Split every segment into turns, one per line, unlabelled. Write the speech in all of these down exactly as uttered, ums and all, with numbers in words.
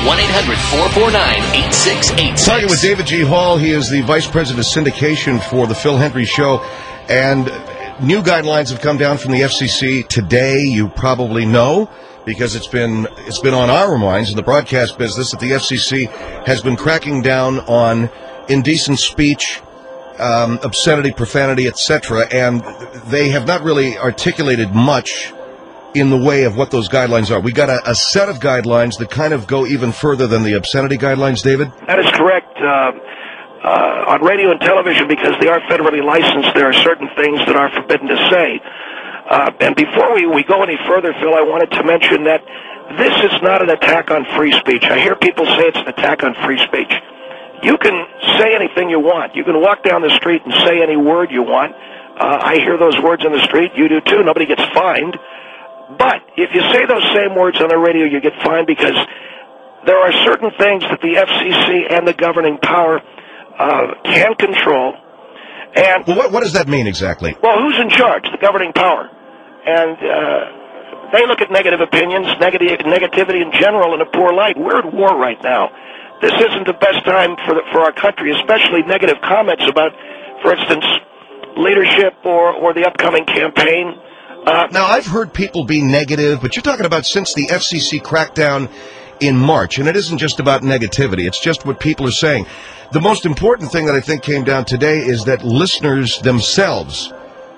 one eight hundred four four nine eight six eight six.
Talking with David G. Hall. He is the Vice President of Syndication for The Phil Hendrie Show. And new guidelines have come down from the F C C today. You probably know, because it's been it's been on our minds in the broadcast business, that the F C C has been cracking down on indecent speech, um, obscenity, profanity, et cetera. And they have not really articulated much in the way of what those guidelines are. We got a, a set of guidelines that kind of go even further than the obscenity guidelines, David?
That is correct. Uh, uh, on radio and television, because they are federally licensed, there are certain things that are forbidden to say. Uh, and before we, we go any further, Phil, I wanted to mention that this is not an attack on free speech. I hear people say it's an attack on free speech. You can say anything you want. You can walk down the street and say any word you want. Uh, I hear those words in the street. You do too. Nobody gets fined. But if you say those same words on the radio, you get fined, because there are certain things that the F C C and the governing power uh, can control. And
well, what, what does that mean exactly?
Well, who's in charge? The governing power. And uh, they look at negative opinions, negative, negativity in general in a poor light. We're at war right now. This isn't the best time for, the, for our country, especially negative comments about, for instance, leadership or, or the upcoming campaign. Uh,
now, I've heard people be negative, but you're talking about since the F C C crackdown in March, and it isn't just about negativity. It's just what people are saying. The most important thing that I think came down today is that listeners themselves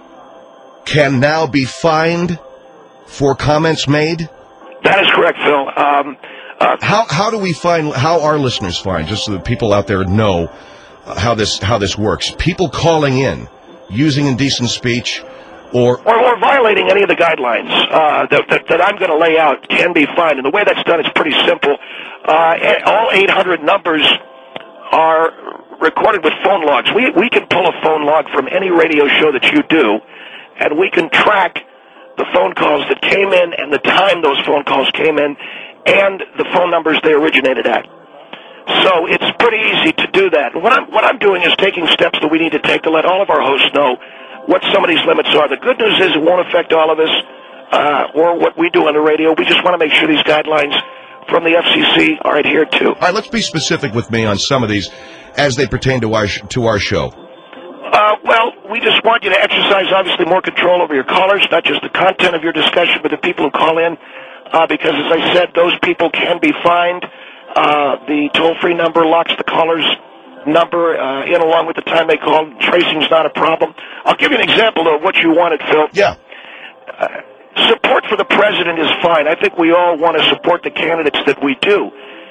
can now be fined for comments made?
That is correct, Phil. Um, uh,
how how do we find, how are listeners fined, just so that people out there know how this how this works? People calling in, using indecent speech, Or,
or, or violating any of the guidelines uh, that, that, that I'm going to lay out can be fined. And the way that's done is pretty simple. Uh, all eight hundred numbers are recorded with phone logs. We, we can pull a phone log from any radio show that you do, and we can track the phone calls that came in and the time those phone calls came in and the phone numbers they originated at. So it's pretty easy to do that. What I'm, what I'm doing is taking steps that we need to take to let all of our hosts know what some of these limits are. The good news is it won't affect all of us uh, or what we do on the radio. We just want to make sure these guidelines from the F C C are adhered to.
All right, let's be specific with me on some of these as they pertain to our, sh- to our show.
Uh, well, we just want you to exercise, obviously, more control over your callers, not just the content of your discussion, but the people who call in, uh, because, as I said, those people can be fined. Uh, the toll-free number locks the caller's number uh, in along with the time they called. Tracing's not a problem. I'll give you an example of what you wanted, Phil.
Yeah.
Uh, support for the president is fine. I think we all want to support the candidates that we do.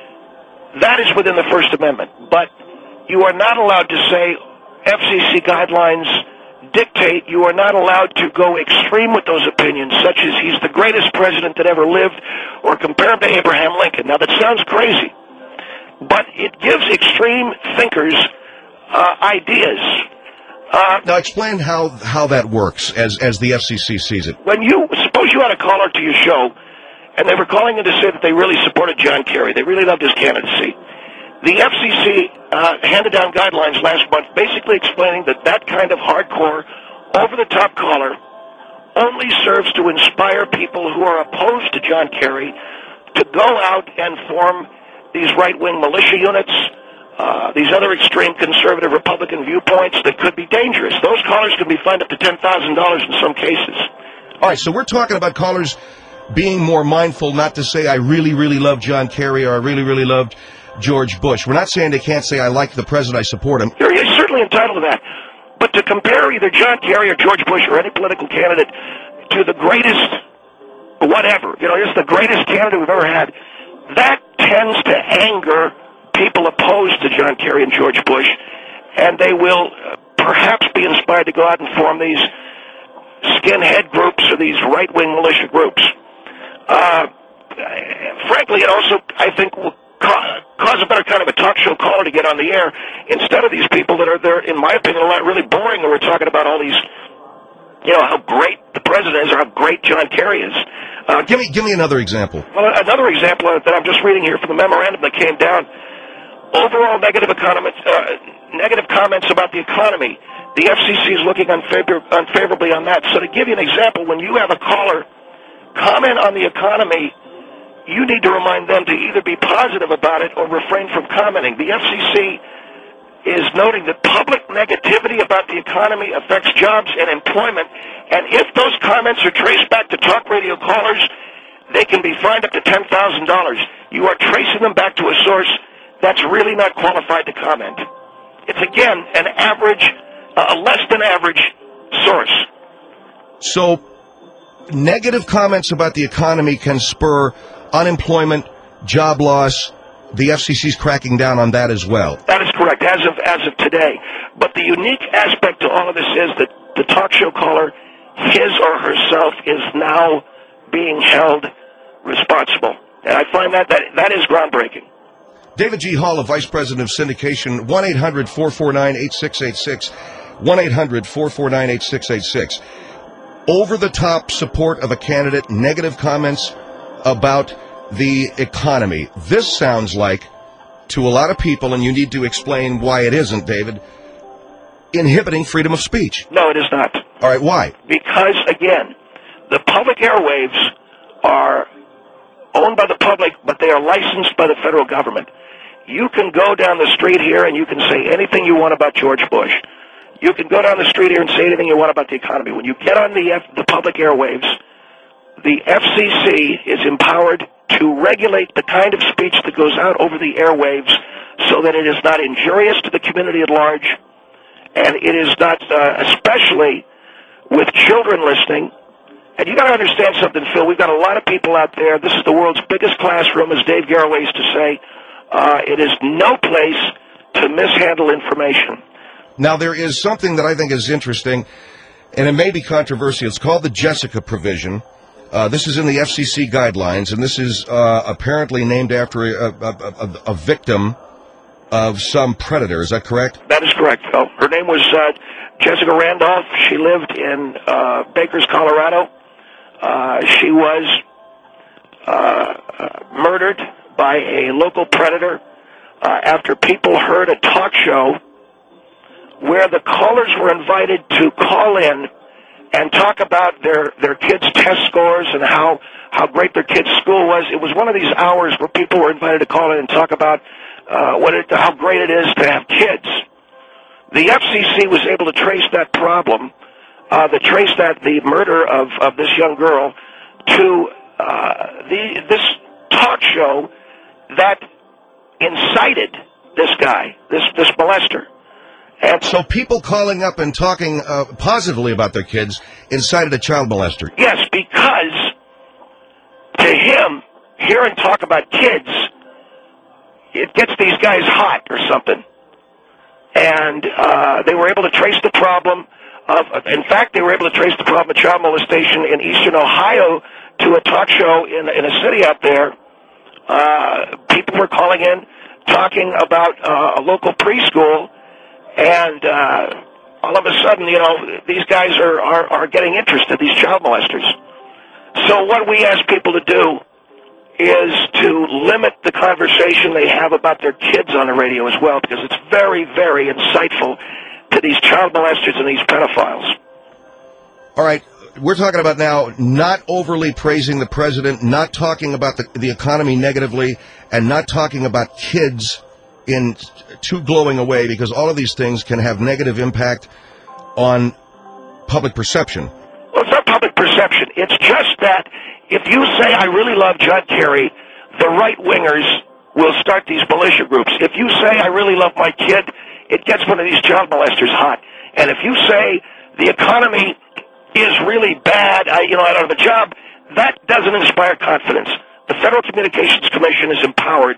That is within the First Amendment. But you are not allowed to say F C C guidelines dictate. You are not allowed to go extreme with those opinions, such as he's the greatest president that ever lived, or compare him to Abraham Lincoln. Now, that sounds crazy, but it gives extreme thinkers uh, ideas. Uh,
now, explain how how that works as as the F C C sees it.
When you suppose you had a caller to your show, and they were calling in to say that they really supported John Kerry, they really loved his candidacy. The F C C uh, handed down guidelines last month, basically explaining that that kind of hardcore, over-the-top caller only serves to inspire people who are opposed to John Kerry to go out and form these right-wing militia units, uh, these other extreme conservative Republican viewpoints that could be dangerous. Those callers could be fined up to ten thousand dollars in some cases.
All right, so we're talking about callers being more mindful not to say, I really, really love John Kerry, or I really, really loved George Bush. We're not saying they can't say, I like the president, I support him.
You're, you're certainly entitled to that. But to compare either John Kerry or George Bush or any political candidate to the greatest whatever, you know, just the greatest candidate we've ever had, that tends to anger people opposed to John Kerry and George Bush, and they will uh, perhaps be inspired to go out and form these skinhead groups or these right-wing militia groups. Uh, frankly, it also, I think, will cause a better kind of a talk show caller to get on the air instead of these people that are there, in my opinion, a lot really boring, and we're talking about all these, you know, how great the president is or how great John Kerry is. Uh,
give me give me another example.
Well, another example that I'm just reading here from the memorandum that came down. Overall negative, economy, uh, negative comments about the economy. The F C C is looking unfavor- unfavorably on that. So to give you an example, when you have a caller comment on the economy you need to remind them to either be positive about it or refrain from commenting. The F C C is noting that public negativity about the economy affects jobs and employment, and if those comments are traced back to talk radio callers, they can be fined up to ten thousand dollars. You are tracing them back to a source that's really not qualified to comment. It's, again, an average, uh, a less than average source.
So, negative comments about the economy can spur unemployment, job loss. The F C C's cracking down on that as well.
That is correct, as of as of today. But the unique aspect to all of this is that the talk show caller, his or herself, is now being held responsible. And I find that that, that is groundbreaking.
David G. Hall, a Vice President of Syndication, one eight hundred four four nine eight six eight six, one eight hundred four four nine eight six eight six. Over-the-top support of a candidate, negative comments about the economy. This sounds like, to a lot of people, and you need to explain why it isn't, David, inhibiting freedom of speech.
No, it is not.
All right, why?
Because, again, the public airwaves are owned by the public, but they are licensed by the federal government. You can go down the street here and you can say anything you want about George Bush. You can go down the street here and say anything you want about the economy. When you get on the, F- the public airwaves, the F C C is empowered to regulate the kind of speech that goes out over the airwaves so that it is not injurious to the community at large, and it is not, uh, especially with children listening. And you got to understand something, Phil. We've got a lot of people out there. This is the world's biggest classroom, as Dave Garroway used to say. Uh, it is no place to mishandle information.
Now, there is something that I think is interesting, and it may be controversial. It's called the Jessica provision. Uh, this is in the F C C guidelines, and this is uh, apparently named after a, a, a, a victim of some predator. Is that correct?
That is correct, Phil. Her name was uh, Jessica Randolph. She lived in uh, Bakers, Colorado. Uh, she was uh, uh, murdered by a local predator uh, after people heard a talk show where the callers were invited to call in and talk about their, their kids' test scores and how, how great their kids' school was. It was one of these hours where people were invited to call in and talk about uh, what it, how great it is to have kids. The F C C was able to trace that problem, uh, to trace that, the murder of, of this young girl, to uh, the this talk show that incited this guy, this, this molester.
And so people calling up and talking uh, positively about their kids incited a child molester.
Yes, because to him, hearing talk about kids, it gets these guys hot or something. And uh, they were able to trace the problem of, in fact, they were able to trace the problem of child molestation in eastern Ohio to a talk show in, in a city out there. Uh, people were calling in, talking about uh, a local preschool. And uh, all of a sudden, you know, these guys are, are, are getting interested, these child molesters. So what we ask people to do is to limit the conversation they have about their kids on the radio as well, because it's very, very insightful to these child molesters and these pedophiles.
All right. We're talking about now not overly praising the president, not talking about the, the economy negatively, and not talking about kids in too glowing a way, because all of these things can have negative impact on public perception.
Well, it's not public perception. It's just that if you say, I really love John Kerry, the right-wingers will start these militia groups. If you say, I really love my kid, it gets one of these child molesters hot. And if you say, the economy is really bad, I, you know, I don't have a job, that doesn't inspire confidence. The Federal Communications Commission is empowered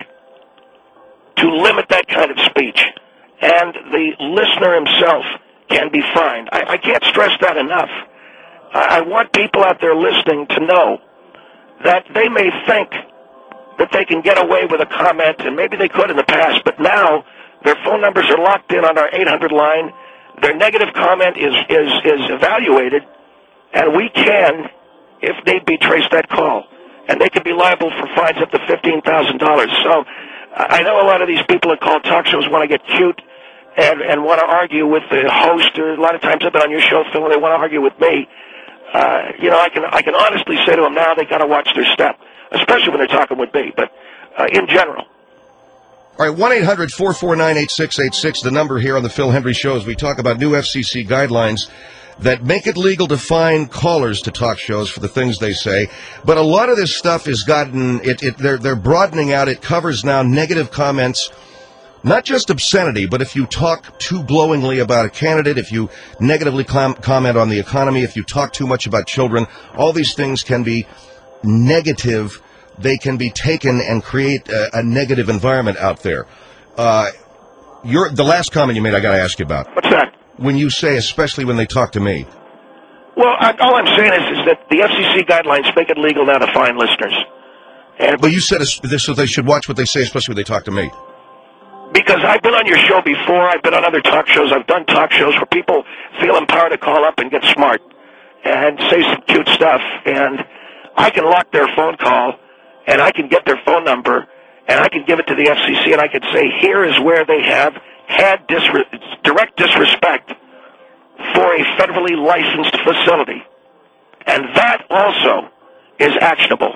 to limit that kind of speech, and the listener himself can be fined. I, I can't stress that enough. I, I want people out there listening to know that they may think that they can get away with a comment, and maybe they could in the past, but now their phone numbers are locked in on our eight hundred line. Their negative comment is, is, is evaluated, and we can, if need be, trace that call. And they could be liable for fines up to fifteen thousand dollars. So I know a lot of these people that call talk shows want to get cute and, and want to argue with the host. Or a lot of times I've been on your show, Phil, and they want to argue with me. Uh, you know, I can I can honestly say to them now, they got to watch their step. especially when they're talking with me, but uh, in general.
All right, one eight hundred four four nine eight six eight six, the number here on the Phil Hendry Show as we talk about new F C C guidelines that make it legal to fine callers to talk shows for the things they say. But a lot of this stuff has gotten, it, it, they're, they're broadening out. It covers now negative comments, not just obscenity, but if you talk too glowingly about a candidate, if you negatively com- comment on the economy, if you talk too much about children, all these things can be negative. They can be taken and create a, a negative environment out there. Uh, you're, the last comment you made, I got to ask you about.
What's that?
When you say, especially when they talk to me.
Well, I, all I'm saying is, is that the F C C guidelines make it legal now to fine listeners. And
But you said this, so they should watch what they say, especially when they talk to me.
Because I've been on your show before, I've been on other talk shows, I've done talk shows where people feel empowered to call up and get smart and say some cute stuff, and I can lock their phone call, and I can get their phone number, and I can give it to the F C C, and I can say, here is where they have had disre- direct disrespect for a federally licensed facility. And that also is actionable.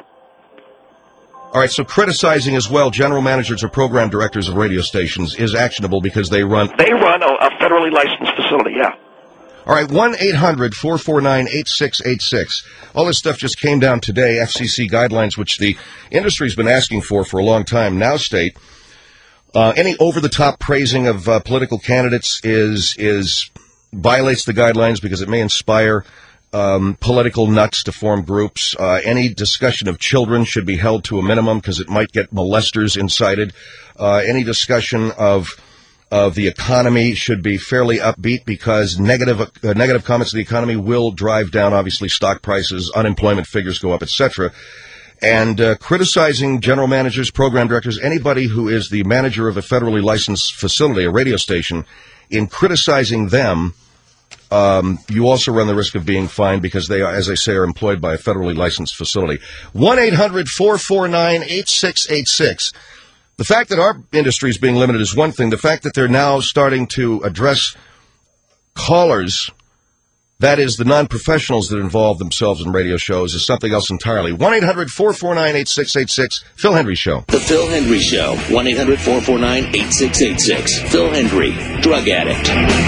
All right, so criticizing as well general managers or program directors of radio stations is actionable because they run...
They run a, a federally licensed facility, yeah.
All right, one eight hundred four four nine eight six eight six. All this stuff just came down today, F C C guidelines, which the industry's been asking for for a long time, now state uh, any over-the-top praising of uh, political candidates is is violates the guidelines because it may inspire um, political nuts to form groups. Uh, any discussion of children should be held to a minimum because it might get molesters incited. Uh, any discussion of of the economy should be fairly upbeat because negative uh, negative comments of the economy will drive down, obviously, stock prices, unemployment figures go up, et cetera. And uh, criticizing general managers, program directors, anybody who is the manager of a federally licensed facility, a radio station, in criticizing them, um, you also run the risk of being fined because they, are, as I say, are employed by a federally licensed facility. one eight hundred four four nine eight six eight six. The fact that our industry is being limited is one thing. The fact that they're now starting to address callers, that is, the non-professionals that involve themselves in radio shows, is something else entirely. one eight hundred four four nine eight six eight six. Phil Hendry Show.
The Phil Hendry Show. one eight hundred four four nine eight six eight six. Phil Hendry, drug addict.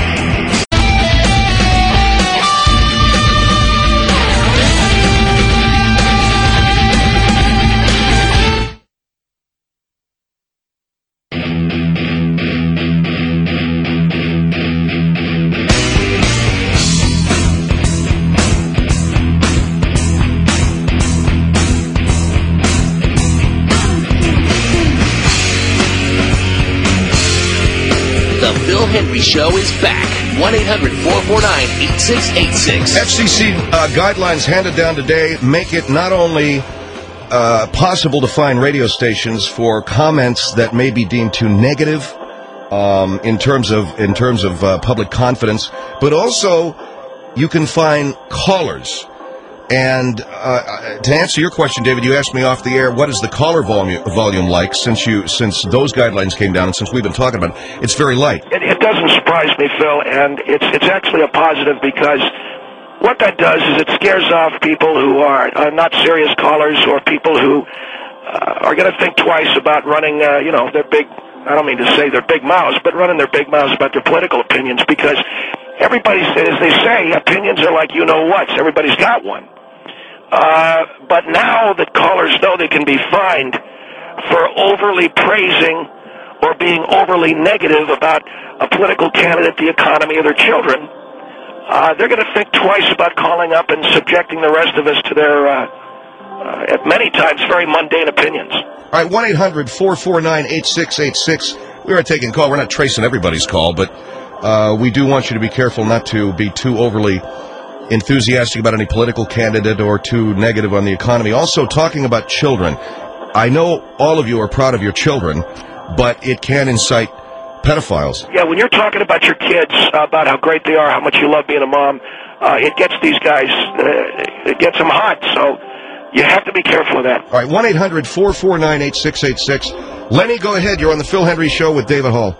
Henry Show is back. one eight hundred four four nine eight six eight six.
F C C uh, guidelines handed down today make it not only uh, possible to fine radio stations for comments that may be deemed too negative um, in terms of in terms of uh, public confidence, but also you can fine callers. And uh, to answer your question, David, you asked me off the air, what is the caller volume, volume like since you since those guidelines came down and since we've been talking about it? It's very light.
It, it doesn't surprise me, Phil, and it's it's actually a positive because what that does is it scares off people who are uh, not serious callers or people who uh, are going to think twice about running, uh, you know, their big, I don't mean to say their big mouths, but running their big mouths about their political opinions because everybody, as they say, opinions are like you-know-whats. Everybody's got one. Uh, but now that callers know they can be fined for overly praising or being overly negative about a political candidate, the economy, or their children, uh, they're going to think twice about calling up and subjecting the rest of us to their, uh, uh, at many times, very mundane opinions.
All right, one eight hundred four four nine eight six eight six. We are taking a call. We're not tracing everybody's call, but uh, we do want you to be careful not to be too overly enthusiastic about any political candidate or too negative on the economy. Also, talking about children. I know all of you are proud of your children, but it can incite pedophiles.
Yeah, when you're talking about your kids, uh, about how great they are, how much you love being a mom, uh, it gets these guys, uh, it gets them hot. So you have to be careful of that.
All right, one eight hundred four four nine eight six eight six. Lenny, go ahead. You're on the Phil Hendry Show with David Hall.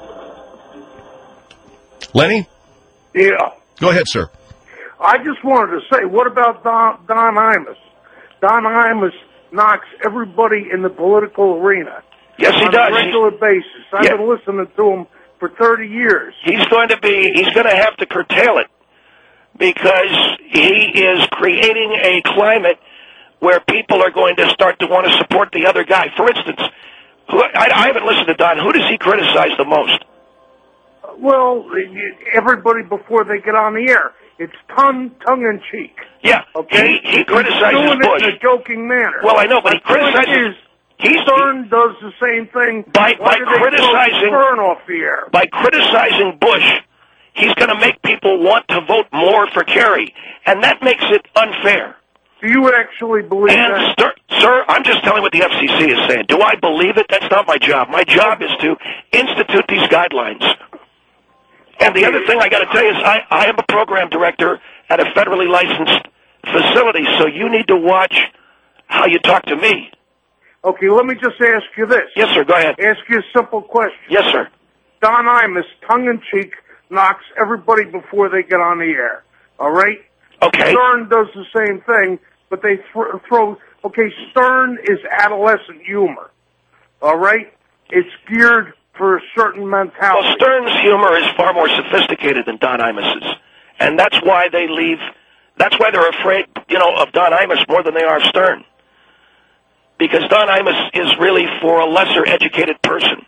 Lenny?
Yeah.
Go ahead, sir.
I just wanted to say, what about Don, Don Imus? Don Imus knocks everybody in the political arena.
Yes, he
on
does.
a regular
He's,
basis. I've
yeah.
been listening to him for thirty years.
He's going to be, he's going to have to curtail it because he is creating a climate where people are going to start to want to support the other guy. For instance, who, I, I haven't listened to Don. Who does he criticize the most?
Well, everybody before they get on the air. It's tongue, tongue-in-cheek.
Yeah,
okay.
He, he criticizes
He's doing
Bush
it in a joking manner.
Well, I know, but he
My point
criticizes.
Is,
He's
Stern does the same thing.
by
Why
by
do they
criticizing
throw Stern off the air?
By criticizing Bush. He's going to make people want to vote more for Kerry, and that makes it unfair.
Do you actually believe
and
that?
Sir, sir, I'm just telling what the F C C is saying. Do I believe it? That's not my job. My job is to institute these guidelines. And the other thing I got to tell you is I, I am a program director at a federally licensed facility, so you need to watch how you talk to me.
Okay, let me just ask you this.
Yes, sir, go ahead.
Ask you a simple question.
Yes, sir.
Don Imus, tongue-in-cheek, knocks everybody before they get on the air. All right?
Okay.
Stern does the same thing, but they th- throw... Okay, Stern is adolescent humor. All right? It's geared for a certain mentality.
Well, Stern's humor is far more sophisticated than Don Imus's. And that's why they leave... That's why they're afraid, you know, of Don Imus more than they are of Stern. Because Don Imus is really for a lesser educated person.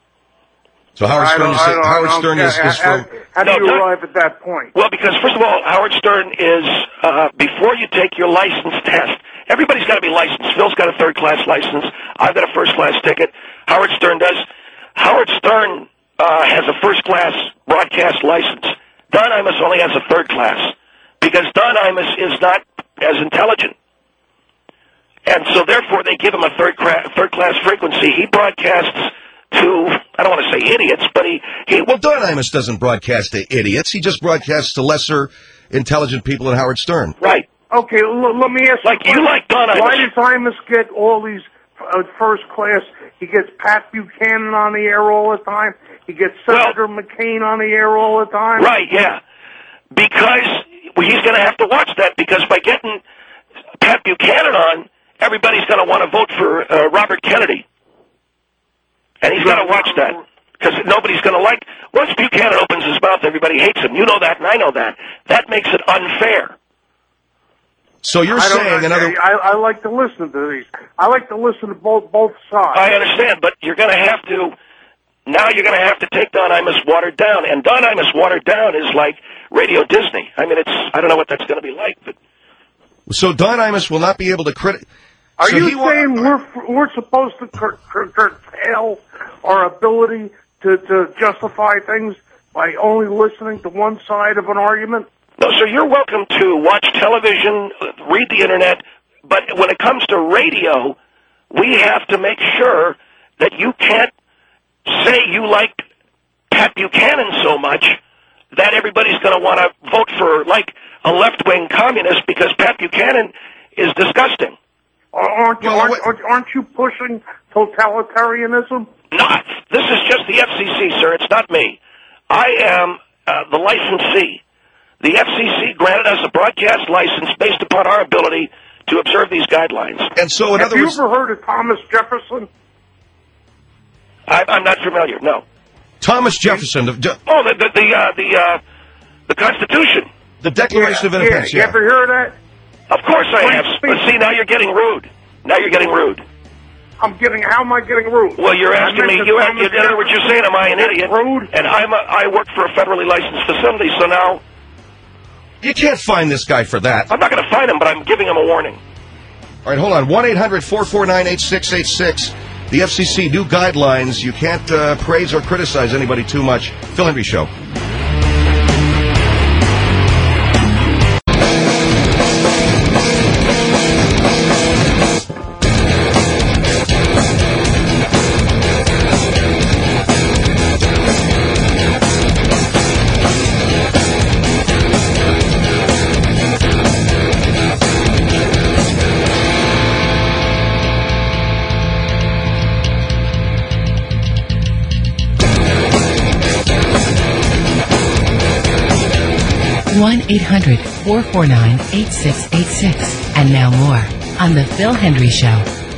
So Howard Stern is, Howard Stern is, is
how,
from...
How do
No,
you
Don-
arrive at that point?
Well, because, first of all, Howard Stern is, uh, before you take your license test, everybody's got to be licensed. Phil's got a third-class license. I've got a first-class ticket. Howard Stern does. Howard Stern uh, has a first-class broadcast license. Don Imus only has a third class because Don Imus is not as intelligent. And so, therefore, they give him a third cra- third class frequency. He broadcasts to, I don't want to say idiots, but he... he
well, Don Imus doesn't broadcast to idiots. He just broadcasts to lesser intelligent people than Howard Stern.
Right.
Okay, l- let me ask
like
you.
You like Don Imus.
Why does Imus get all these uh, first class? He gets Pat Buchanan on the air all the time. He gets Senator well, McCain on the air all the time.
Right, yeah. Because well, he's going to have to watch that because by getting Pat Buchanan on, everybody's going to want to vote for uh, Robert Kennedy. And he's got to watch that because nobody's going to like... Once Buchanan opens his mouth, everybody hates him. You know that, and I know that. That makes it unfair.
So you're
I
saying another...
I, I like to listen to these. I like to listen to both both sides.
I understand, but you're going to have to... Now you're going to have to take Don Imus watered down. And Don Imus watered down is like Radio Disney. I mean, it's... I don't know what that's going to be like, but...
So Don Imus will not be able to crit...
Are
so
you
he
saying
wa-
we're we're supposed to cur- cur- curtail our ability to, to justify things by only listening to one side of an argument?
No, sir, you're welcome to watch television, read the Internet, but when it comes to radio, we have to make sure that you can't say you like Pat Buchanan so much that everybody's going to want to vote for, like, a left-wing communist because Pat Buchanan is disgusting.
Aren't you,
Well,
aren't,
what-
aren't, aren't you pushing totalitarianism?
Not. This is just the F C C, sir. It's not me. I am uh, the licensee. The F C C granted us a broadcast license based upon our ability to observe these guidelines.
And so, in
Have
other
you
words,
ever heard of Thomas Jefferson?
I, I'm not familiar. No.
Thomas Jefferson, the, De-
Oh, the the the uh, the, uh, the Constitution.
the Declaration of
yeah,
Independence.
You
Yeah.
ever hear of that?
Of course I
Free
have.
speech.
But see, now you're getting rude. Now you're getting rude.
I'm getting. How am I getting rude?
Well, you're
I
asking me.
mentioned
You,
Thomas
you, in other words, you're saying, "Am I an idiot?"
Rude.
And I'm a, I work for a federally licensed facility, so now
You can't find this guy for that.
I'm not going to find him, but I'm giving him a warning.
All right, hold on. one eight hundred four four nine eight six eight six. The F C C, new guidelines. You can't uh, praise or criticize anybody too much. Phil Henry Show.
one eight hundred four four nine eight six eight six. And now more on The Phil Hendry Show.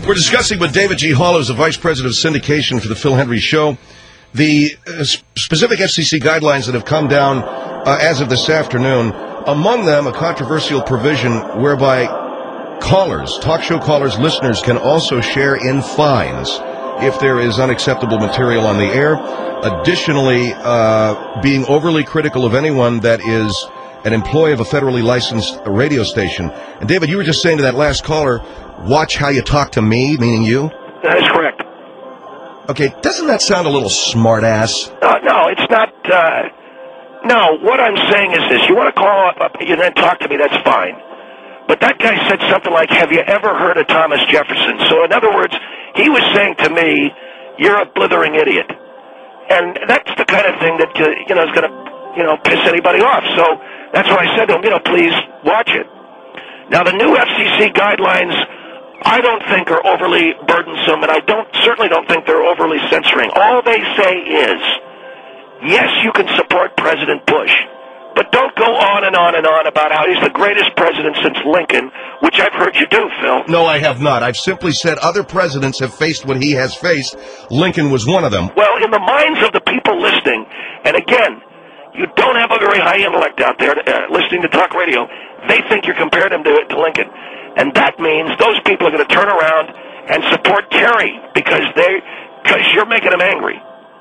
We're discussing with David G. Hall, who's the Vice President of Syndication for the Phil Hendrie Show, the uh, specific F C C guidelines that have come down uh, as of this afternoon. Among them, a controversial provision whereby callers, talk show callers, listeners can also share in fines if there is unacceptable material on the air. Additionally, uh, being overly critical of anyone that is an employee of a federally licensed radio station. And David, you were just saying to that last caller, watch how you talk to me, meaning you?
That is correct.
Okay, doesn't that sound a little smart-ass?
Uh, no, it's not. Uh, no, what I'm saying is this. You want to call up, up and then talk to me, that's fine. But that guy said something like, have you ever heard of Thomas Jefferson? So in other words, he was saying to me, you're a blithering idiot. And that's the kind of thing that, uh, you know, is going to, you know, piss anybody off. So that's why I said to him, you know, please watch it. Now, the new F C C guidelines, I don't think are overly burdensome, and I don't certainly don't think they're overly censoring. All they say is, yes, you can support President Bush, but don't go on and on and on about how he's the greatest president since Lincoln, which I've heard you do, Phil.
No, I have not. I've simply said other presidents have faced what he has faced. Lincoln was one of them.
Well, in the minds of the people listening, and again, you don't have a very high intellect out there uh, listening to talk radio, they think you're comparing him to, to Lincoln. And that means those people are going to turn around and support Kerry because they, because you're making them angry.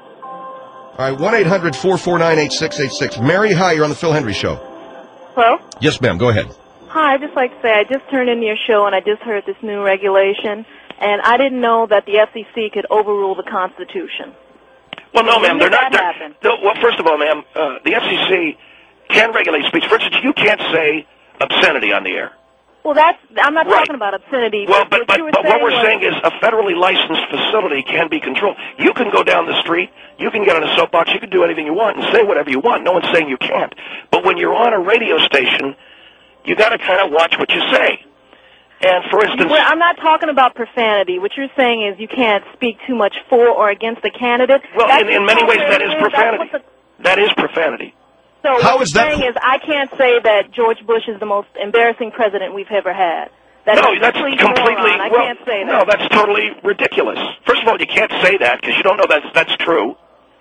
All right, one eight hundred four four nine eight six eight six. Mary, hi, you're on the Phil Hendrie Show.
Hello?
Yes, ma'am, go ahead.
Hi, I'd just like to say I just turned into your show and I just heard this new regulation, and I didn't know that the F C C could overrule the Constitution.
Well, no, ma'am, they're
When did
not.
that
They're,
happen?
they're- well, first of all, ma'am, uh, the F C C can regulate speech. For instance, you can't say obscenity on the air.
Well, that's I'm not
Right.
talking about obscenity.
Well, but
what
but,
you were
but what
saying
we're
was,
saying is a federally licensed facility can be controlled. You can go down the street, you can get on a soapbox, you can do anything you want and say whatever you want. No one's saying you can't. But when you're on a radio station, you got to kind of watch what you say. And for instance,
well, I'm not talking about profanity. What you're saying is you can't speak too much for or against the candidate.
well,
That's
in, in many ways, that is
that's
profanity.
what the-
That is profanity.
So
How
what
is
you're
that
saying
pro-
is I can't say that George Bush is the most embarrassing president we've ever had. That
No,
is
that's
complete
completely.
moron. I
well,
can't say that.
No, that's totally ridiculous. First of all, you can't say that because you don't know that's that's true.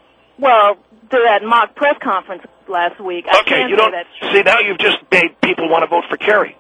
Well, to that mock press conference last week, I
Okay,
can't
you
say
don't
that's true.
see now. You've just made people want to vote for Kerry.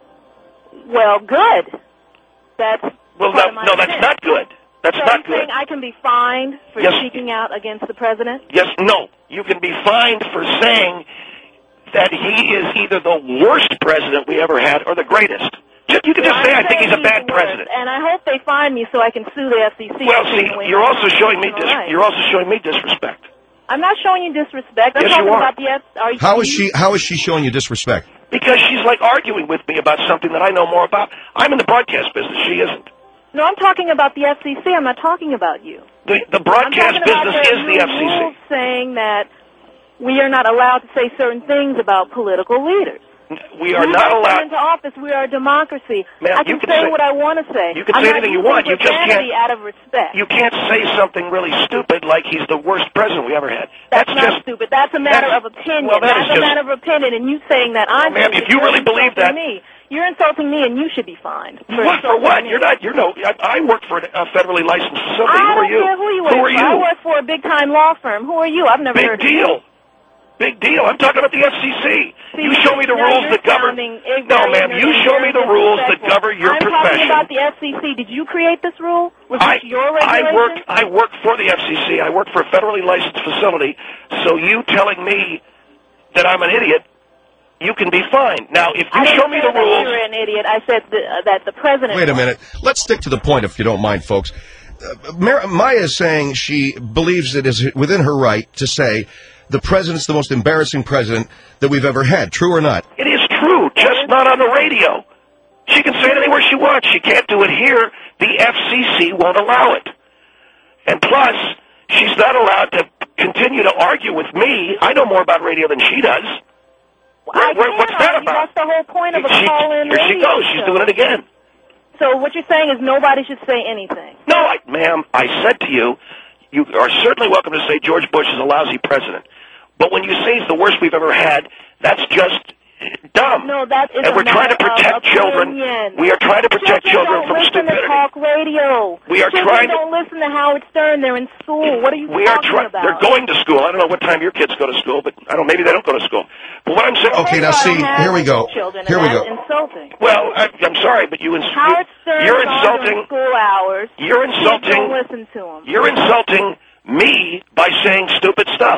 Well, good. That's
Well,
part
no,
of my
no, that's
offense.
not good. That's
so
not
you're
good.
saying I can be fined for
Yes.
speaking out against the president?
Yes, no. You can be fined for saying that he is either the worst president we ever had or the greatest. Just, you can just
Well,
say,
I'm
I think
saying
he's a bad
the worst,
president.
And I hope they find me so I can sue the F C C.
Well,
for
see,
taking away
you're
my
also showing me dis-
constitutional rights.
you're also showing me disrespect.
I'm not showing you disrespect. I'm
Yes, you
talking
are.
about the F are you
How is she, how is she showing you disrespect?
Because she's like arguing with me about something that I know more about. I'm in the broadcast business. She isn't.
No, I'm talking about the F C C. I'm not talking about you.
The, the
I'm
broadcast
talking about
business
their
is the
new
F C C.
rules saying that we are not allowed to say certain things about political leaders.
We are
We
not
elect them
allowed.
into office. We are a democracy.
Ma'am,
I
you
can
can
say,
say-
what I want to say.
you can
I'm
say
not
anything you
using
want. You just
profanity
can't-
out of respect.
You can't say something really stupid like he's the worst president we ever had.
That's,
That's,
not
just
stupid. That's a matter
that's-
of opinion.
well, that
That's
is
a
just-
matter of opinion. And you saying that I'm
Ma'am,
stupid,
if you
you're
really believe
insulting
that-
me. You're insulting me, and you should be fined. For
What for?
insulting
What?
me.
You're not. You're no. I, I work for a federally licensed facility.
I
who are
don't
you?
care who you work
who are
for.
you?
I work for a big-time law firm. Who are you? I've never
Big
heard of
deal.
you.
Big deal. I'm talking about the F C C.
See,
You show me the
now
rules
you're
that govern.
sounding ignorant
No, ma'am. You
and
show me the
very
rules that
disrespectful.
govern your
I'm
profession.
talking about the F C C. Did you create this rule? Was
I,
this your
I
regulation?
work. I work for the F C C. I work for a federally licensed facility. So you telling me that I'm an idiot, you can be fined. Now, if you
I didn't
show me
say
the
that
rules,
you're an idiot. I said the, uh, that the president.
Wait a minute. Let's stick to the point, if you don't mind, folks. Uh, Mar- Maya is saying she believes it is within her right to say the president's the most embarrassing president that we've ever had. True or not?
it is true, just not on the radio. She can say it anywhere she wants. She can't do it here. The F C C won't allow it. And plus, she's not allowed to continue to argue with me. I know more about radio than she does.
I
Where- what's
can't
that
argue.
about?
That's the whole point of a
She-
call-in
here she
radio
goes. She's
show.
doing it again.
So what you're saying is nobody should say anything.
No, I, ma'am, I said to you, you are certainly welcome to say George Bush is a lousy president. But when you say he's the worst we've ever had, that's just dumb.
No, that is
and
a
we're trying to
matter of
protect children.
opinion.
We are trying to protect children,
don't
from
listen
stupidity.
To talk radio.
We are
children
trying to.
don't listen to Howard Stern. They're in school. What are you
we are
talking
trying.
about?
They're going to school. I don't know what time your kids go to school, but I don't. Maybe they don't go to school. But what I'm saying.
Okay, now see, here we go.
Children,
Here we go.
That's insulting.
Well, I, I'm sorry, but you. Ins-
Howard Stern
you're
is on
insulting.
during school hours.
You're
Kids
insulting.
Don't listen to him.
You're insulting me by saying stupid stuff.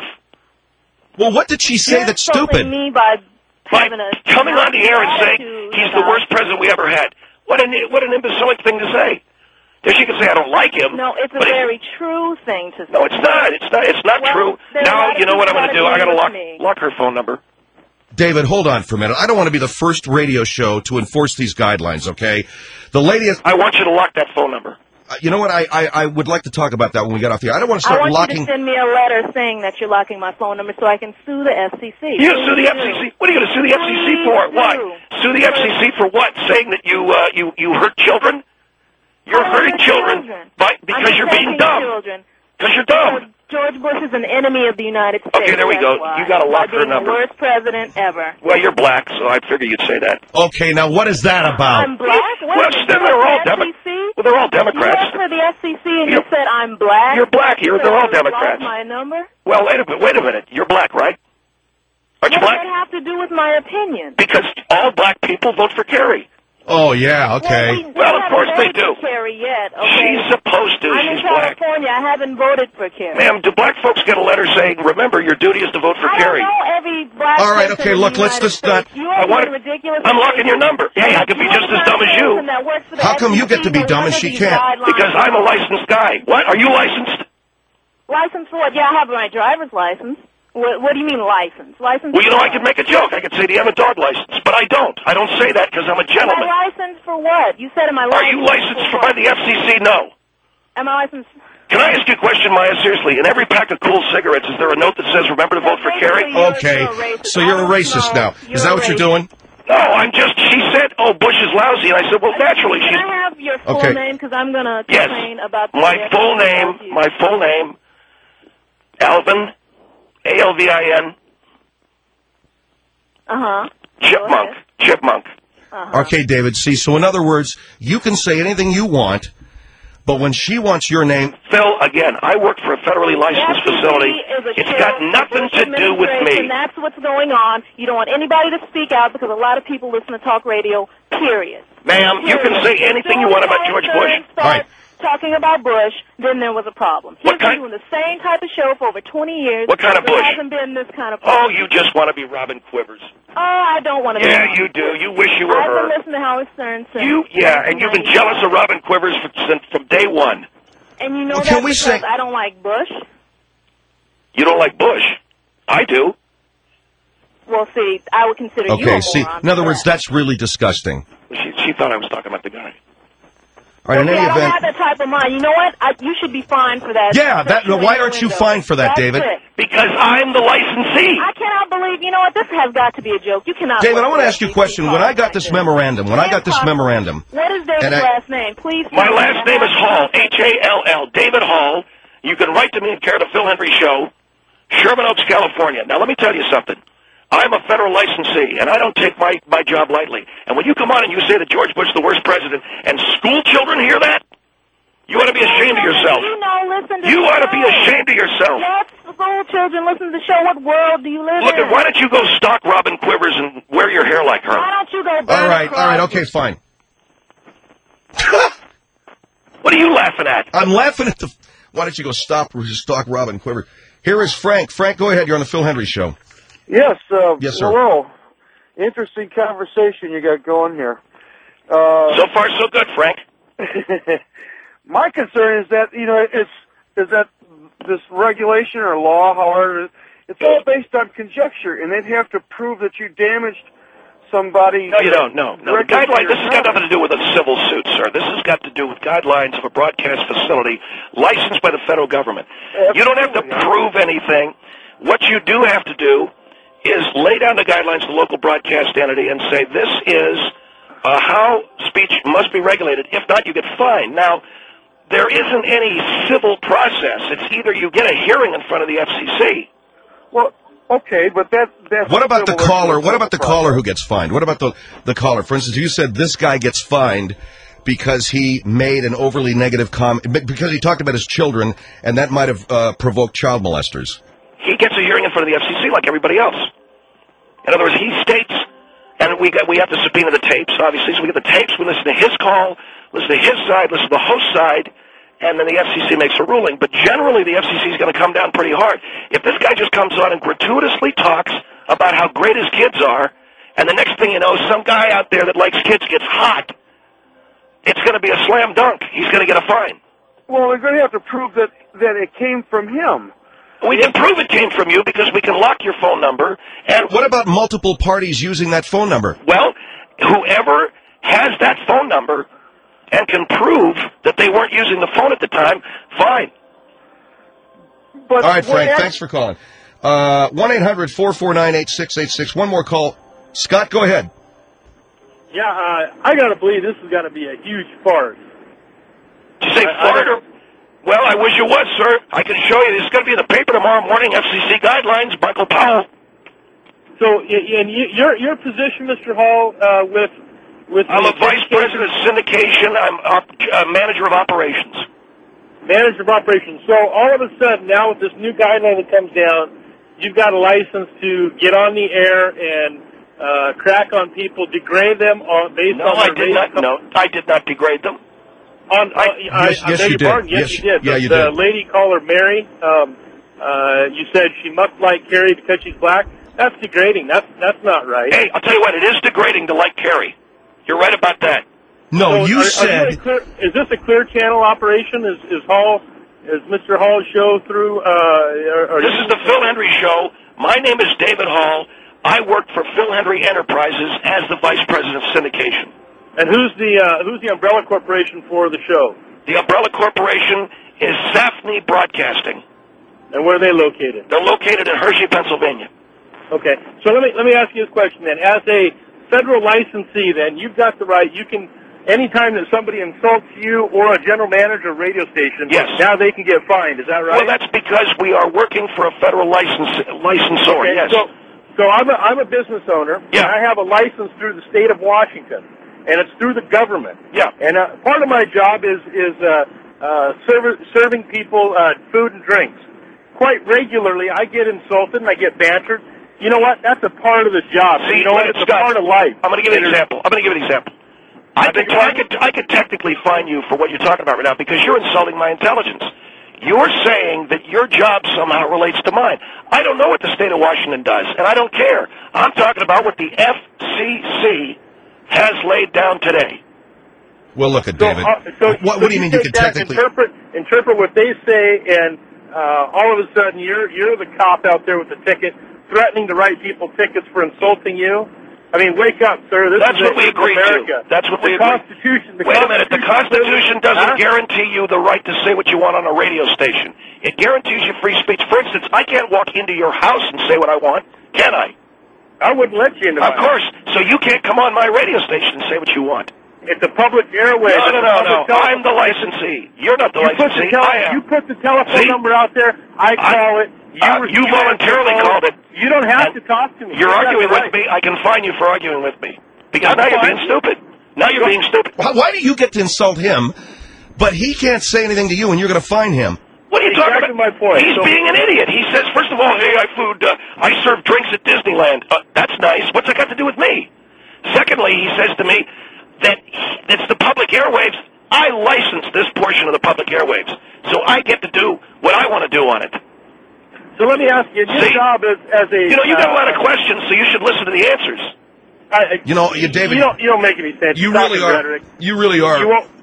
Well, what did she say
You're
that's
insulting
stupid?
Me by
By
having a
coming on the air and saying
attitude
he's the
about-
worst president we ever had. What an what an imbecilic thing to say. Then she can say I don't like him.
No, it's a
but
very true thing to say.
No, it's not. It's not. It's not
Well,
true.
there's a
Now
lot of
you know what I'm
people
going to do. I got to
that
lock
agree with me.
lock her phone number.
David, hold on for a minute. I don't want to be the first radio show to enforce these guidelines, okay? The lady is...
I want you to lock that phone number.
Uh, you know what? I, I, I would like to talk about that when we get off the air. I don't want to
I
start
want
locking...
you to send me a letter saying that you're locking my phone number so I can sue the F C C.
You sue the F C C? What are you going to sue the F C C for?
Please
Why?
do.
Sue the F C C for what? Saying that you uh, you you hurt children? You're
I
hurting
hurt
children,
children.
by,
I'm
because you're being
protecting
dumb.
Children.
Because you're dumb.
George Bush is an enemy of the United States.
Okay, there we
that's
go.
why.
You gotta lock
By
her
being
number.
The worst president ever.
Well, you're black, so I figure you'd say that.
Okay, now what is that about?
I'm black. What
Well,
is it?
they're
You
all
work for
Demo-
F C C?
Well, they're all
You
Democrats.
work for the F C C and you
You're-
said I'm black.
You're black. You're, they're all
So you
Democrats.
lost my number.
Well, wait a minute. Wait a minute. You're black, right? Aren't you
What
black?
does that have to do with my opinion?
Because all black people vote for Kerry.
Oh, yeah, okay.
Well, we, we
Well, of
haven't
course they
voted
do.
for Kerry yet. Okay.
She's supposed to.
I'm
She's
in
black.
California. I haven't voted for Kerry.
Ma'am, do black folks get a letter saying, remember, your duty is to vote for
I
Kerry?
don't know every black
All right,
person
okay,
in
look,
the
let's
United
just not-
States. You
I
are
want
being ridiculous.
I'm locking your number. Hey, I could be
You
just
are the
as dumb as
kind of
you.
person that works for the
How come you get to be
F C C
dumb and
who
she
under these
can't?
guidelines.
Because I'm a licensed guy. What? Are you licensed?
Licensed for what? Yeah, I have my driver's license. What, what do you mean license? License
Well, you know,
for
I could make a joke. I could say, do you have a dog license? But I don't. I don't say that because I'm a
Am I
gentleman.
licensed for what? You said am I
Are
licensed
you licensed for
what?
by the F C C? No.
Am I licensed?
Can I ask you a question, Maya? Seriously, in every pack of cool cigarettes, is there a note that says, remember to vote for Kerry?
Basically, you're
Okay,
still racist.
so you're a
I don't
racist
know.
now.
You're
Is that
a
what you're
racist.
doing?
No, I'm just, she said, oh, Bush is lousy. And I said, well, naturally,
Can
she's...
I have your full
Okay.
name? Because I'm going to
Yes.
complain about the
My
F C C
full
about
name,
you.
my full name, Alvin, A L V I N,
Uh-huh.
Chipmunk, Chipmunk.
Uh-huh.
Okay, David, see, so in other words, you can say anything you want, but when she wants your name...
Phil, again, I work for a federally licensed
The F C C
facility.
is a
It's
shill
got
for the
nothing
Bush
to do with
administration.
me.
That's what's going on. You don't want anybody to speak out because a lot of people listen to talk radio, period.
Ma'am, you can say anything you want about George Bush.
Start
Right.
talking about Bush, then there was a problem. He's
What kind-
been doing the same type of show for over twenty years.
What kind of
There
Bush?
hasn't been this kind of
Oh,
problem.
you just want to be Robin Quivers.
Oh, I don't want to be.
Yeah, you do. You wish you were
I've been
her.
listening to Howard Stern since.
You, yeah, and you've been jealous of Robin Quivers from, since from day one.
And you know
Well,
that
can we
because
say-
I don't like Bush.
You don't like Bush. I do.
Well, see, I would consider you a
Okay, see,
moron
in other
for
words,
that.
that's really disgusting.
She, she thought I was talking about the guy.
All right, in
Okay,
any
I don't
event...
have that type of mind. You know what? I, you should be fined for that.
Yeah, that-
Sexual
why aren't you
innuendo.
fined for that,
That's
David?
it.
Because I'm the licensee.
I cannot believe. You know what? This has got to be a joke. You cannot.
David,
work
I want
for
to ask you a
F C C
question. When I got
like
this memorandum, when I got this
Impossible.
memorandum...
What is David's
and I-
last name? Please.
My
tell me.
last name is Hall, H A L L, David Hall. You can write to me in care of the Phil Henry Show, Sherman Oaks, California. Now, let me tell you something. I'm a federal licensee, and I don't take my, my job lightly. And when you come on and you say that George Bush is the worst president, and school children hear that, you ought to be ashamed of yourself.
You know, listen to
You
the
ought to be
show.
ashamed of yourself.
Let school children listen to the show. What world do you live
Look,
in?
at why don't you go stalk Robin Quivers and wear your hair like her?
Why don't you go?
All right, all right, okay, fine.
What are you laughing at?
I'm laughing at the... Why don't you go stop stalk Robin Quiver? Here is Frank. Frank, go ahead. You're on the Phil Henry Show.
Yes, uh,
Yes, sir.
hello. Interesting conversation you got going here. Uh,
So far, so good, Frank.
my concern is that, you know, it's, is that this regulation or law, however, it's all based on conjecture, and they'd have to prove that you damaged somebody.
No, you don't. No, no. The
directly
guideline.
or
This has got
not.
nothing to do with a civil suit, sir. This has got to do with guidelines of a broadcast facility licensed by the federal government. You don't have to
Absolutely.
prove anything. What you do have to do is lay down the guidelines to the local broadcast entity and say this is uh, how speech must be regulated. If not, you get fined. Now, there isn't any civil process. It's either you get a hearing in front of the F C C.
Well, Okay, but that that's
What about the
similar to
caller?
a
What about the
civil
caller
process.
who gets fined? What about the the caller? For instance, you said this guy gets fined because he made an overly negative comment, because he talked about his children, and that might have uh, provoked child molesters.
He gets a hearing in front of the F C C like everybody else. In other words, he states, and we got, we have to subpoena the tapes, obviously, so we get the tapes, we listen to his call, listen to his side, listen to the host side, and then the F C C makes a ruling. But generally, the F C C is going to come down pretty hard. If this guy just comes on and gratuitously talks about how great his kids are, and the next thing you know, some guy out there that likes kids gets hot, it's going to be a slam dunk. He's going to get a fine.
Well, they're going to have to prove that that it came from him.
We can prove it came from you because we can lock your phone number. And
What about multiple parties using that phone number?
well, whoever has that phone number and can prove that they weren't using the phone at the time, fine.
But
All right, Frank,
what-
thanks for calling. Uh, one eight hundred four four nine eight six eight six. One more call. Scott, go ahead.
Yeah, uh, I got to believe this is going to be a huge farce.
Did you say
I- I
fart or... Well, I wish it was, sir. I can show you. It's going to be in the paper tomorrow morning, F C C guidelines, Michael Powell.
So, y- and y- your your position, Mister Hall, uh, with with
I'm
the
a vice president of syndication. I'm op- uh, manager of operations.
manager of operations. So all of a sudden, now with this new guideline that comes down, you've got a license to get on the air and uh, crack on people, degrade them on based
No,
on
I
their
did
race.
not. No, I did not degrade them.
On,
I-
uh, I,
yes,
I
yes,
beg
you
your
did.
pardon. Yes,
Yes,
you did.
yeah,
the,
you
the
did.
lady caller, Mary, um, uh, you said she must like Carrie because she's black. That's degrading. That's that's not right.
Hey, I'll tell you what. It is degrading to like Carrie. You're right about that.
No,
So
you
are- are
said...
a clear, is this a clear channel operation? Is is Hall is Mister Hall's show through? Uh, or, or
This is the Phil Hendry Show. My name is David Hall. I work for Phil Hendry Enterprises as the vice president of syndication.
And who's the uh, who's the umbrella corporation for the show?
The umbrella corporation is Safney Broadcasting.
And where are they located?
They're located in Hershey, Pennsylvania.
Okay. So let me let me ask you this question then. As a federal licensee, then you've got the right. You can anytime that somebody insults you or a general manager of a radio station.
Yes.
Now they can get fined. Is that right?
Well, that's because we are working for a federal license licensor.
Okay,
Yes.
So, so I'm a, I'm a business owner.
Yeah.
And I have a license through the state of Washington, and it's through the government.
Yeah.
And uh, part of my job is is uh, uh, serv- serving people uh, food and drinks. Quite regularly, I get insulted and I get bantered. You know what? That's a part of the job.
See,
you know what?
wait,
It's
Scott,
a part of life.
I'm going to give you an example. I'm going to give you an example. I could,
beg your
I
pardon?
could, I could technically fine you for what you're talking about right now because you're insulting my intelligence. You're saying that your job somehow relates to mine. I don't know what the state of Washington does, and I don't care. I'm talking about what the F C C has laid down today.
Well, look at
So,
David.
uh, so,
what,
so
what do you mean you
take
can
that,
technically...
interpret interpret what they say, and uh, all of a sudden you're you're the cop out there with the ticket, threatening to write people tickets for insulting you? I mean, wake up, sir. This
That's
is
what we
this is
agreed
America.
to. That's what
the
we agreed.
Constitution. The
Wait a minute. The Constitution doesn't
Huh?
guarantee you the right to say what you want on a radio station. It guarantees you free speech. For instance, I can't walk into your house and say what I want, can I?
I wouldn't let you into
Of
my
course. So you can't come on my radio station and say what you want.
It's a public airway.
No, no,
It's a
no, no.
public tele-
I'm the licensee. You're not the
You put the,
licensee.
tele-
I am.
you put the telephone
See?
number out there. I call it. You,
uh, you
you
voluntarily
answer the
called it.
phone. You don't have
And
to talk to me.
You're
You got
arguing
the
with
right.
me. I can fine you for arguing with me. Because
That's
now you're
fine.
being stupid. Now you're being stupid.
Why, why do you get to insult him, but he can't say anything to you and you're going to fine him?
What are you talking
Exactly
about?
my point.
He's
So-
being an idiot. He says, first of all, hey, I food, uh, I serve drinks at Disneyland. Uh, that's nice. What's that got to do with me? Secondly, he says to me that he, it's the public airwaves. I license this portion of the public airwaves, so I get to do what I want to do on it.
So let me ask you, your
See?
job as, as a...
You know, you got a lot of
uh,
questions, so you should listen to the answers.
I,
You know, you, David,
you don't, you don't make any sense.
you
Stop
really
the
are.
Rhetoric.
You really are.
You won't...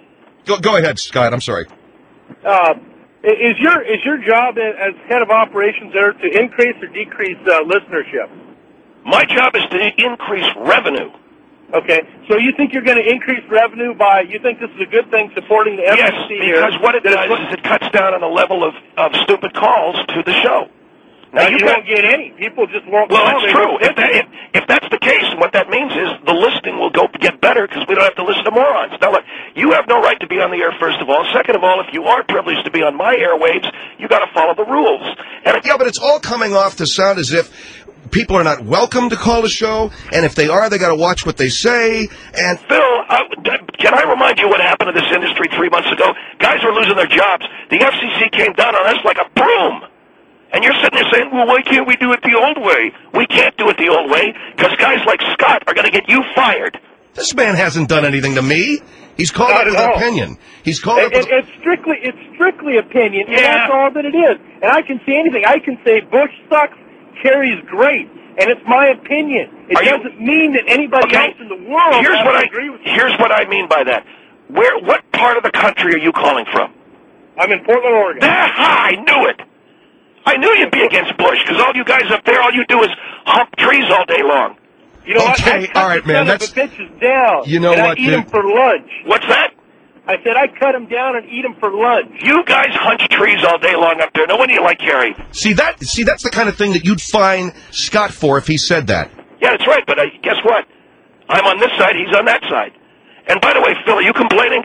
Go, go ahead, Scott. I'm sorry.
Uh, is your is your job as head of operations there to increase or decrease uh, listenership?
My job is to increase revenue.
Okay, so you think you're going to increase revenue by, you think this is a good thing supporting the
Yes,
F C C here?
because what it
that
does
it's-
is it cuts down on the level of, of stupid calls to the show. Now,
you,
you
won't
got-
get any. People just won't
Well,
call.
it's
They
true.
won't
If, that, if, if that's the case, what that means is the listing will go get better because we don't have to listen to morons. Now, look, you have no right to be on the air, first of all. Second of all, if you are privileged to be on my airwaves, you got to follow the rules. And if
Yeah, but it's all coming off to sound as if people are not welcome to call the show, and if they are, they got to watch what they say. And
Phil, uh, can I remind you what happened to this industry three months ago? Guys were losing their jobs. The F C C came down on us like a broom. And you're sitting there saying, well, why can't we do it the old way? We can't do it the old way because guys like Scott are going to get you fired.
this man hasn't done anything to me. He's called
Not
up with
at
an
all.
opinion. He's called up
It,
with...
it, it's strictly it's strictly opinion, and
Yeah.
that's all that it is. And I can say anything. I can say Bush sucks, Kerry's great, and it's my opinion. It
Are you-
doesn't mean that anybody
Okay.
else in the world
Here's
has
what
to
I
agree with you.
here's what I mean by that. Where what part of the country are you calling from?
I'm in Portland, Oregon.
Ah, I knew it. I knew you'd be against Bush because all you guys up there, all you do is hump trees all day long.
You know what?
Okay,
I cut
all right,
the
man,
son of
that's-
the bitches down.
You know
and
what,
I eat
dude?
them for lunch.
What's that?
I said I cut them down and eat them for lunch.
You guys hunch trees all day long up there. No wonder you like Kerry.
See, that, see, that's the kind of thing that you'd fine Scott for if he said that.
Yeah, that's right. But uh, guess what? I'm on this side. He's on that side. And by the way, Phil, are you complaining?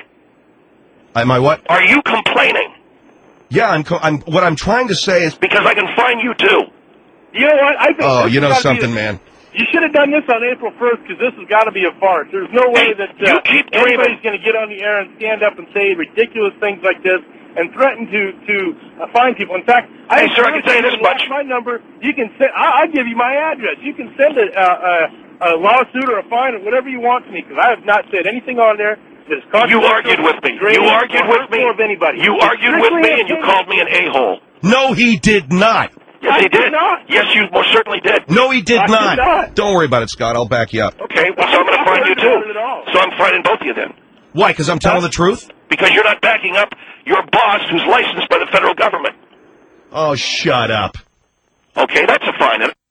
Am I what?
Are you complaining?
Yeah, I'm, co- I'm. What I'm trying to say is...
Because I can find you too.
You know what? I think
Oh,
this
you
has
know
gotta be
something,
a-
man.
You should have done this on April first because this has got to be a farce. There's no way
Hey,
that
you
uh,
keep
anybody's
dreaming.
going to get on the air and stand up and say ridiculous things like this and threaten to to uh, find people. In fact, I
Hey, sir, I can tell you this much.
My number, you can send. I, I'll give you my address. You can send a, uh, a, a lawsuit or a fine or whatever you want to me because I have not said anything on there that is
You
controversial,
argued with me.
degrading,
You argued
or
with me.
hurtful of anybody.
You
It's
argued with
strictly
me and you
opinion.
called me an a-hole.
No, he did not.
Yes,
I
he
did
did.
not.
Yes, you most certainly did.
No, he did
I did
not.
not.
Don't worry about it, Scott. I'll back you up.
Okay, well, so I'm going to find you
I didn't
too.
at all.
So I'm finding both of you then.
Why? Because I'm telling the truth?
Because you're not backing up your boss who's licensed by the federal government.
Oh, shut up.
Okay, that's a fine.